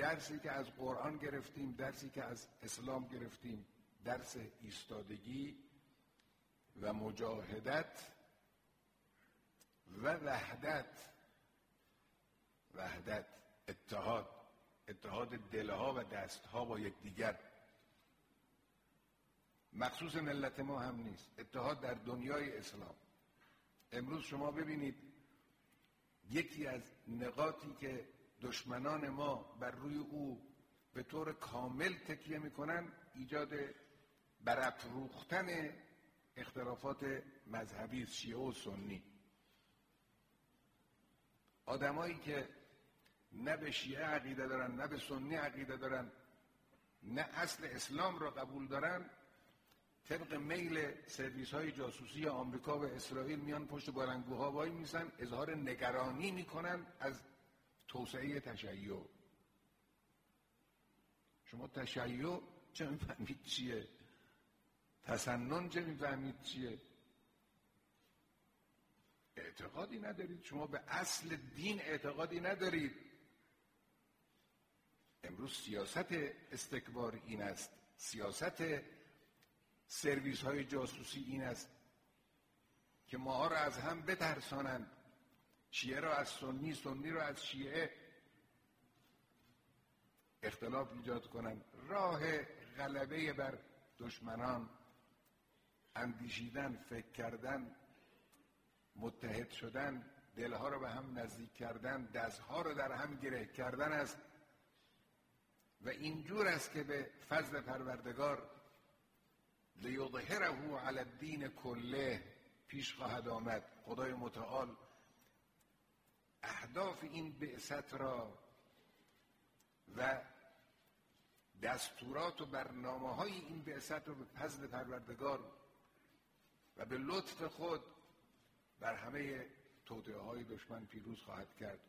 درسی که از قرآن گرفتیم، درسی که از اسلام گرفتیم، درس ایستادگی و مجاهدت و وحدت، اتحاد دلها و دستها با یکدیگر. مخصوص ملت ما هم نیست، اتحاد در دنیای اسلام. امروز شما ببینید یکی از نقاطی که دشمنان ما بر روی او به طور کامل تکیه میکنن، ایجاد برافروختن اختلافات مذهبی شیعه و سنی. آدمایی که نه به شیعه عقیده دارن، نه به سنی عقیده دارن، نه اصل اسلام را قبول دارن، طبق میل سرویس های جاسوسی آمریکا و اسرائیل میان پشت بلندگوها وای میسن، اظهار نگرانی میکنن از توسعه تشیع. شما تشیع چه میفهمید چیه؟ تسنن چه میفهمید چیه؟ اعتقادی ندارید، شما به اصل دین اعتقادی ندارید. امروز سیاست استکبار این است، سیاست سرویس های جاسوسی این است که ماها را از هم بترسانند، شیعه را از سنی، سنی را از شیعه اختلاف ایجاد کنند. راه غلبه بر دشمنان اندیشیدن، فکر کردن، متحد شدن، دلها را به هم نزدیک کردن، دستها را در هم گره کردن است و اینجور است که به فضل پروردگار لیظهره علی الدین کله پیش خواهد آمد. خدای متعال اهداف این بعثت را و دستورات و برنامه‌های این بعثت رو به فضل پروردگار و به لطف خود بر همه توطئه‌های دشمن پیروز خواهد کرد.